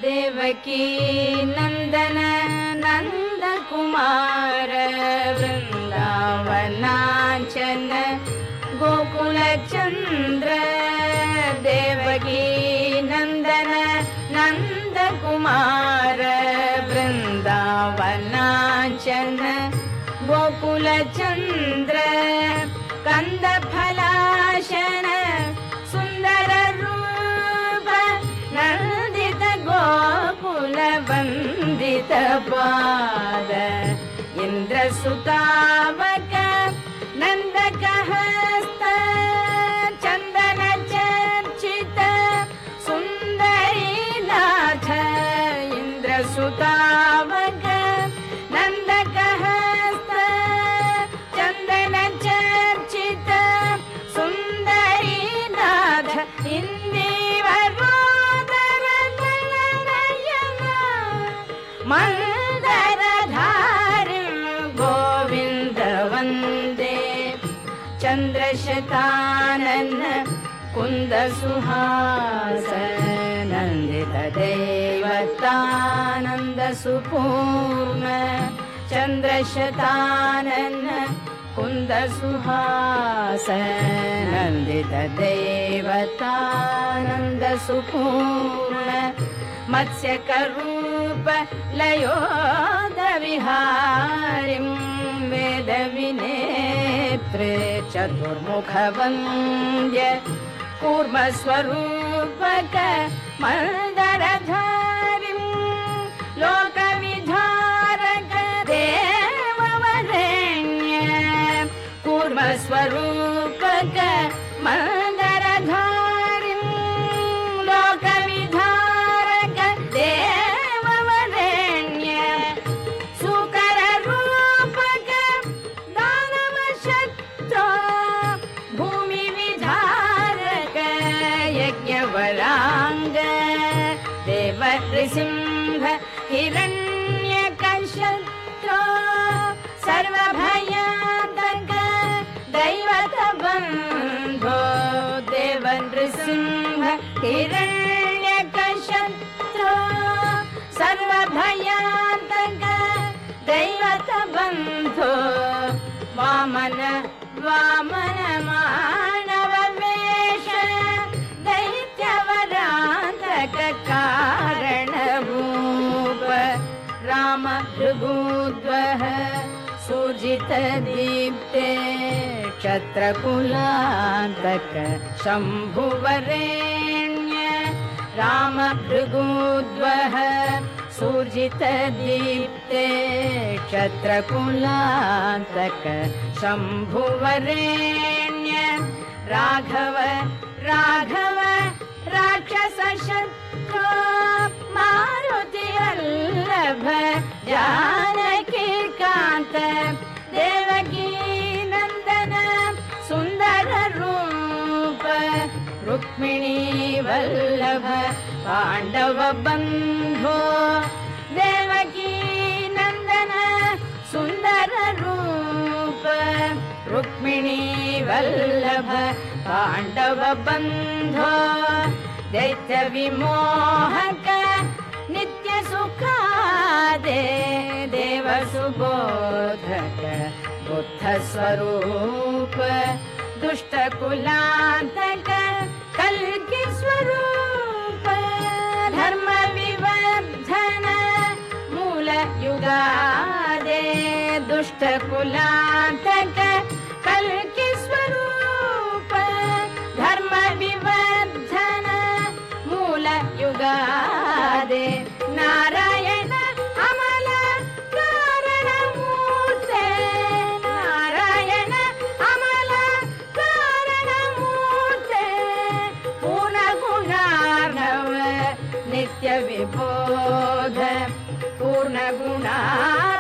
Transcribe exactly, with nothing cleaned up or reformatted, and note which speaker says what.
Speaker 1: देवकी नंदन नंद कुमार वृंदावनाचन गोकुल चंद्र देवकी नंदन नंद कुमार वृंदावनाचन गोकुल चंद्र कंद फलाशन सुंदर रूप नंदित गोकुल वंदित पाद इंद्र सुतावक नंदक हस्त चंदन चर्चित सुंदरी नाथ इंद्र सुतावक नंदक हस्त चंदन चर्चित सुंदरी नाथ इंदिवरोदर नयन मंदरधारिं गोविंद वंदे चंद्रशतानन कुंद सुहासन नंदित देवतानंद सुपूर्ण चंद्रशतानन कुंद सुहासन नंदित देवतानंद सुपूर्ण मत्स्य करूप लयोद विहारिं वेद विनेत्रे चतुर्मुख वन्द्य कूर्म स्वरूपक मन्दरधारिं लोक विधारक देववरेण्य कूर्म स्वरूपक मन्दरधारिं लोक विधारक देववरेण्य सुकर रूपक दानव शत्रो भूमि विधारक यज्ञवरांग देव नृसिंह हिरण्यकशत्रो सर्वभयातक दैवत बंधो देव नृसिंह हिरण्यकशत्रो सर्वभयातक दैवत बंधो वामन वामन मानव वेश दैत्यवरातक कारणभूप राम भृगुद्वह सुजित दीप्ते क्षत्रकुलान्तक शम्भुवरेण्य राम भृगुद्वह सुजित दीप्ते क्षत्रकुलान्तक शम्भुवरेण्य राघव राघव राक्षस शत्रो मारुति वल्लभ जानकी कांत देवकी नंदन सुंदर रूप रुक्मिणी वल्लभ पांडव बंधो देवकी नंदन सुंदर रूप रुक्मिणी वल्लभ पांडव बंधो दैत्य विमोहक नित्य सुखादे देव सुबोधक बुद्ध स्वरूप दुष्ट कुलांतक कल्कि स्वरूप धर्म विवर्धन मूल युगादे दुष्ट कुलांतक कल्कि स्वरूप धर्म विवर्धन मूल युगादे नारायण अमल कारण मूर्ते नारायण अमल कारण मूर्ते पूर्ण गुणार्णव नित्य विबोध पूर्ण गुणा